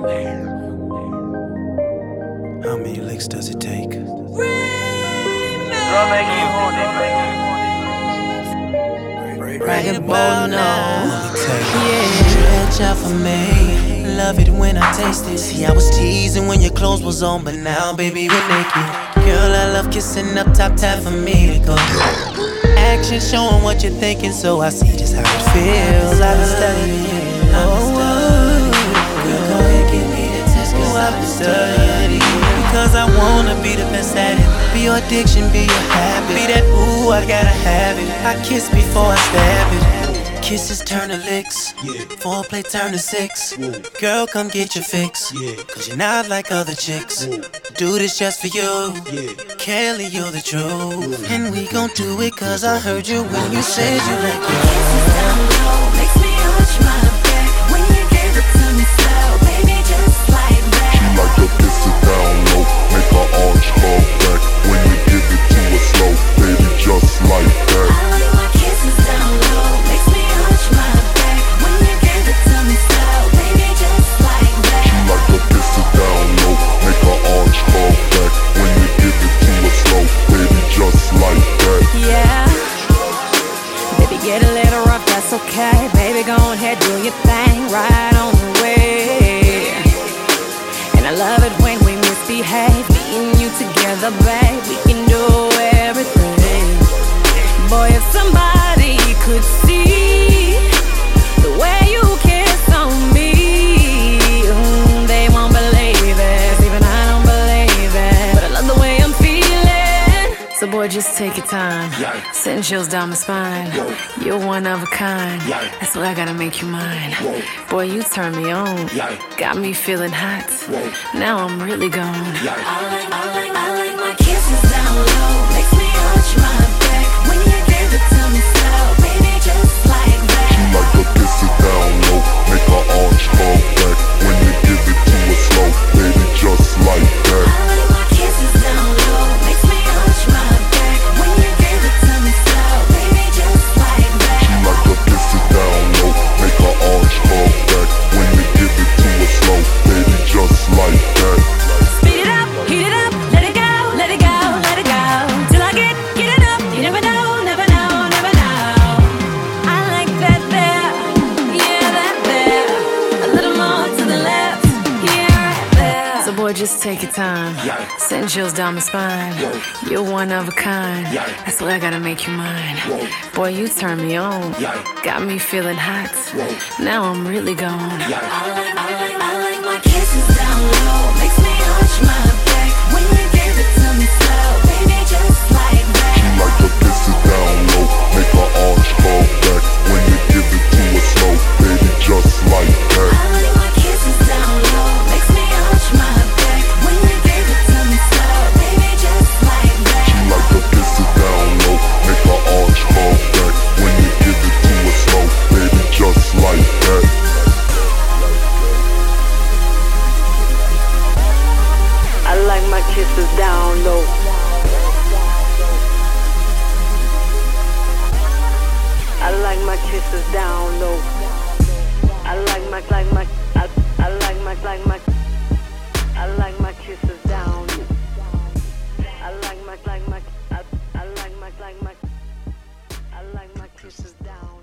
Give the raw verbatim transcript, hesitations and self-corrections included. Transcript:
How many licks does it take? Ragabone, no. Yeah, stretch out for me. Love it when I taste it. See, I was teasing when your clothes was on, but now, baby, we're naked. Girl, I love kissing up top, tap for me to go. Action showing what you're thinking, so I see just how it feels. I've been studying it. I've been studying it. Girl, go ahead, give me the test, cause I've been studying it. Because I wanna be the best at it. Be your addiction, be your habit. Be that ooh, I gotta have it. I kiss before I stab it. Kisses turn to licks, yeah. Foreplay turn to six. Whoa. Girl, come get your fix, yeah. Cause you're not like other chicks. Whoa. Do this just for you, yeah. Kelly, you're the truth. Whoa. And we gon' do it cause I heard you when you said you like it. Kisses down low, makes me arch my back. When you give it to me slow, baby, just like that. She like to kiss it down low, make her arch her back. When you give it to her slow, baby, just like that. I like my kisses down low, makes me arch my back. When you give it to me slow, baby, just like that. She like to kiss it down low, make her arch her back. When you give it to her slow, baby, just like that. Yeah, baby, get a little rough, that's okay. Baby, go ahead, do your thing, right on the way. And I love it when we misbehave, me and you together, babe. We can do everything. Boy, if somebody could see the way you kiss on me, mm, they won't believe it. Even I don't believe it, but I love the way I'm feeling. So boy, just take your time. Yeah. Send chills down my spine. Whoa. You're one of a kind. Yeah. That's why I gotta make you mine. Whoa. Boy, you turn me on. Yeah. Got me feeling hot. Whoa. Now I'm really gone. Yeah. I like, I like, I like my kisses down low, makes me arch my back. When you give it to me slow, baby, just like that. She like to kiss it down low, make her arch her back. When you give it to her slow, baby, just like that. I like my kisses down low, makes me arch my back. When you give it to me slow, baby, just like that. She like to kiss it down low, make her arch her back. When you give it to her slow, baby, just like that. Speed it up, heat it up, let it go, let it go, let it go. Till I get, get it up. You never know, never know, never know. I like that there, yeah, that there. A little more to the left, yeah, right there. So boy, just take your time. Yeah. Send chills down my spine. Whoa. You're one of a kind. Yeah. That's why I gotta make you mine. Whoa. Boy, you turn me on. Yeah. Got me feeling hot. Whoa. Now I'm really gone. Yeah. I like, I like, I like my kisses down low, makes me arch my back. When you give it to me slow, baby, just like that. She like to kiss it down low, make her arch her back. When you give it to her slow, baby, just like that. I like my kisses down low, makes me arch my back. When you give it to me slow, baby, just like that. She like to kiss it down low, make her arch her back. When you give it to her slow, baby, just like that. I like my kisses down low. I like my kisses down low. I like my, like my, I, I like my, like my, I like my kisses down. I like my, like my, I, I like my, like my, I like my kisses down.